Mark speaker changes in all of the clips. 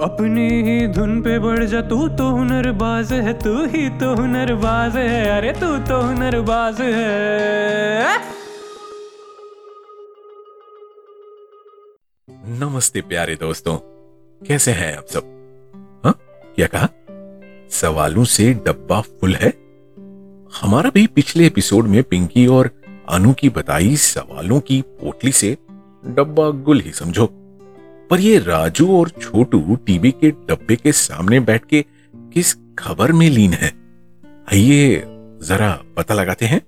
Speaker 1: अपनी ही धुन पे बढ़ जा, तू तो हुनरबाज है, तू ही तो हुनरबाज है, अरे तू तो हुनरबाज है।
Speaker 2: नमस्ते प्यारे दोस्तों, कैसे हैं आप सब? हाँ, क्या कहा? सवालों से डब्बा फुल है। हमारा भी पिछले एपिसोड में पिंकी और अनु की बताई सवालों की पोटली से डब्बा गुल ही समझो। पर ये राजू और छोटू टीवी के डब्बे के सामने बैठ के किस खबर में लीन है, आइए जरा पता लगाते हैं।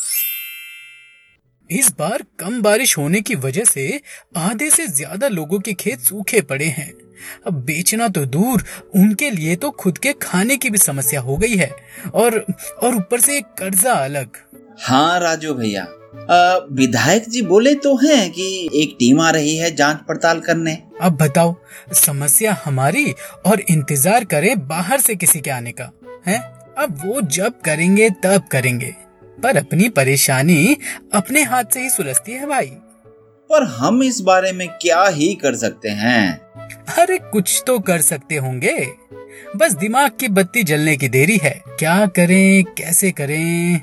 Speaker 3: इस बार कम बारिश होने की वजह से आधे से ज्यादा लोगों के खेत सूखे पड़े हैं। अब बेचना तो दूर, उनके लिए तो खुद के खाने की भी समस्या हो गई है, और ऊपर से कर्जा अलग।
Speaker 4: हाँ राजू भैया, विधायक जी बोले तो हैं कि एक टीम आ रही है जांच पड़ताल करने।
Speaker 3: अब बताओ, समस्या हमारी और इंतजार करें बाहर से किसी के आने का है। अब वो जब करेंगे तब करेंगे, पर अपनी परेशानी अपने हाथ से ही सुलझती है भाई।
Speaker 4: पर हम इस बारे में क्या ही कर सकते हैं?
Speaker 3: अरे कुछ तो कर सकते होंगे, बस दिमाग की बत्ती जलने की देरी है। क्या करें, कैसे करें?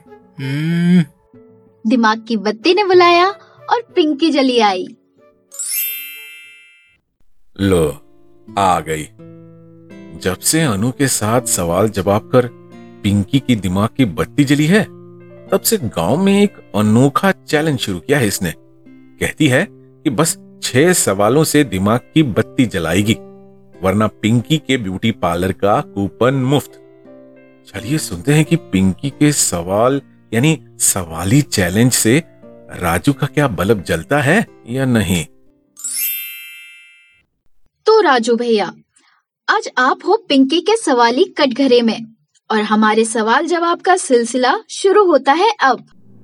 Speaker 5: दिमाग की बत्ती ने बुलाया और पिंकी जली आई।
Speaker 2: लो आ गई। जब से अनु के साथ सवाल जवाब कर पिंकी की दिमाग की बत्ती जली है, तब से गांव में एक अनोखा चैलेंज शुरू किया है इसने। कहती है कि बस 6 सवालों से दिमाग की बत्ती जलाएगी, वरना पिंकी के ब्यूटी पार्लर का कूपन मुफ्त। चलिए सुनते हैं कि पिंकी के सवाल यानी सवाली चैलेंज से राजू का क्या बल्ब जलता है या नहीं।
Speaker 5: तो राजू भैया, आज आप हो पिंकी के सवाली कटघरे में, और हमारे सवाल जवाब का सिलसिला शुरू होता है अब।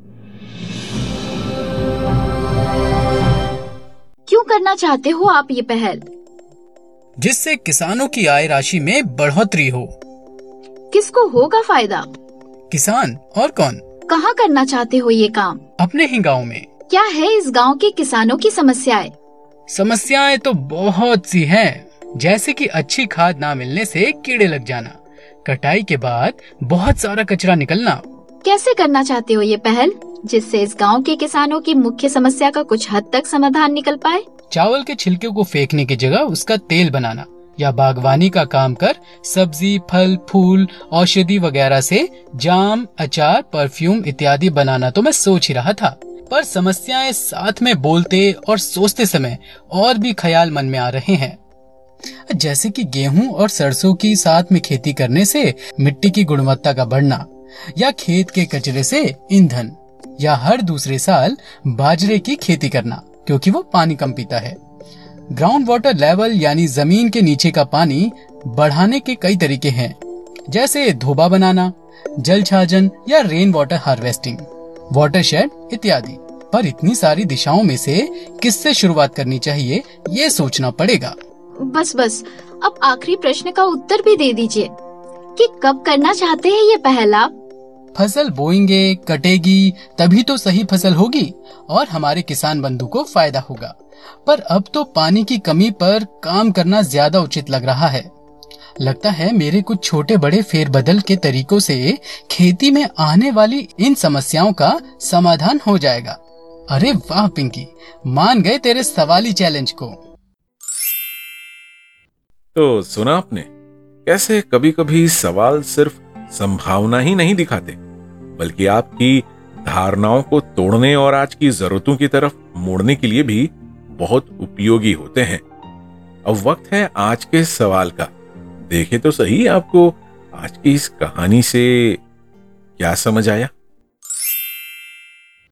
Speaker 5: क्यों करना चाहते हो आप ये पहल?
Speaker 3: जिससे किसानों की आय राशि में बढ़ोतरी हो।
Speaker 5: किसको होगा फायदा?
Speaker 3: किसान और कौन।
Speaker 5: कहाँ करना चाहते हो ये काम?
Speaker 3: अपने ही गांव में।
Speaker 5: क्या है इस गांव के किसानों की समस्याएं?
Speaker 3: समस्याएं तो बहुत सी हैं, जैसे कि अच्छी खाद ना मिलने से कीड़े लग जाना, कटाई के बाद बहुत सारा कचरा निकलना।
Speaker 5: कैसे करना चाहते हो ये पहल, जिससे इस गांव के किसानों की मुख्य समस्या का कुछ हद तक समाधान निकल पाए?
Speaker 3: चावल के छिलके को फेंकने की जगह उसका तेल बनाना, या बागवानी का काम कर सब्जी, फल, फूल, औषधि वगैरह से जाम, अचार, परफ्यूम इत्यादि बनाना तो मैं सोच ही रहा था। पर समस्याएं साथ में बोलते और सोचते समय और भी ख्याल मन में आ रहे हैं, जैसे कि गेहूं और सरसों की साथ में खेती करने से मिट्टी की गुणवत्ता का बढ़ना, या खेत के कचरे से ईंधन, या हर दूसरे साल बाजरे की खेती करना क्योंकि वो पानी कम पीता है। ग्राउंड वाटर लेवल यानी जमीन के नीचे का पानी बढ़ाने के कई तरीके हैं, जैसे धोबा बनाना, जल छाजन या रेन वाटर हार्वेस्टिंग, वाटरशेड इत्यादि। पर इतनी सारी दिशाओं में से किससे शुरुआत करनी चाहिए, ये सोचना पड़ेगा।
Speaker 5: बस अब आखिरी प्रश्न का उत्तर भी दे दीजिए कि कब करना चाहते हैं ये पहल आप?
Speaker 3: फसल बोएंगे, कटेगी, तभी तो सही फसल होगी और हमारे किसान बंधु को फायदा होगा। पर अब तो पानी की कमी पर काम करना ज्यादा उचित लग रहा है। लगता है मेरे कुछ छोटे बड़े फेरबदल के तरीकों से खेती में आने वाली इन समस्याओं का समाधान हो जाएगा। अरे वाह पिंकी, मान गए तेरे सवाली चैलेंज को।
Speaker 2: तो सुना आपने कैसे कभी कभी सवाल सिर्फ संभावना ही नहीं दिखाते, बल्कि आपकी धारणाओं को तोड़ने और आज की जरूरतों की तरफ मोड़ने के लिए भी बहुत उपयोगी होते हैं। अब वक्त है आज के सवाल का। देखे तो सही आपको आज की इस कहानी से क्या समझ आया।